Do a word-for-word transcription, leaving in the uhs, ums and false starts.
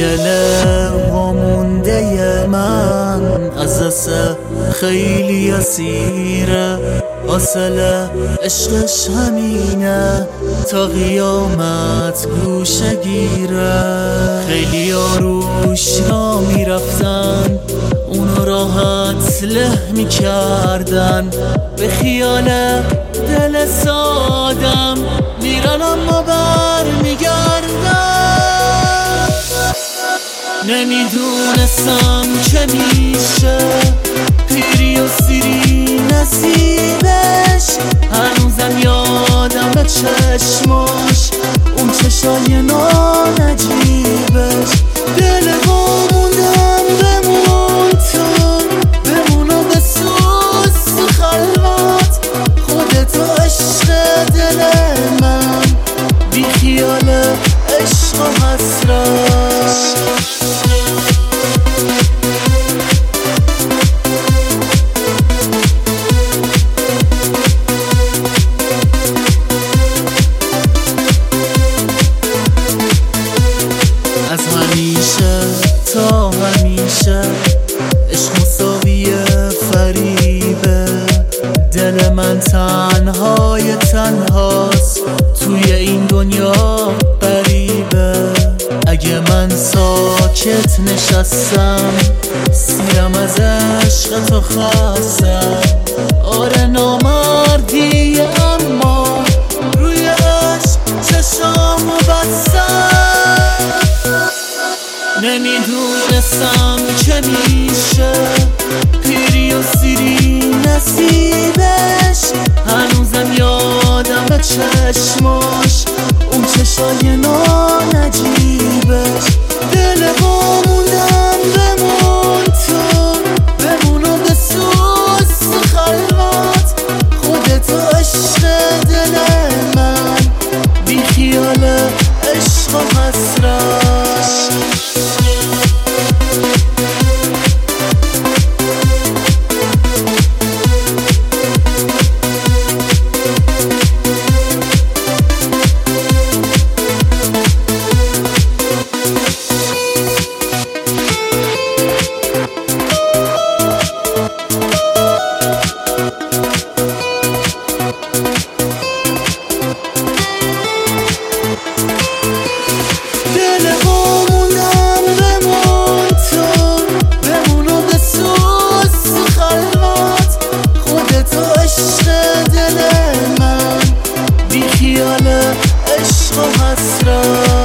دل وامونده من از دست خیلی اسیره، حاصل عشقش همینه تا قیامت گوشه گیره. خیلی ها روش را میرفتن، اونو راحت له میکردن، به خیال دل سادم میرن اما بر میگردن. نمیدونستم که میشه پیری و سیری نصیبش، هنوزم یادم به چشماش اون چشای نانجیبش. دل موندم بمون تو، بمونو به سوز تو خلوت، خودتو عشق دل من، بی خیال عشق و حسرت. از همیشه تا همیشه عشق مساوی فریبه، دل من تنهای تنهاست توی این دنیا غریبه. اگه من ساکت نشستم سیرم از عشق تو خستم، آره نامردی اما روی عشق چشامو بستم. نمیدونستم که میشه پیری و سیری نصیبش، هنوزم یادم به چشماش اون چشای نانجیبش. دل موندم بمون تو، بمونو به سوز تو خلوت، خودتو عشق دل من، بی خیال عشق و حسرت. عشق و حسرت.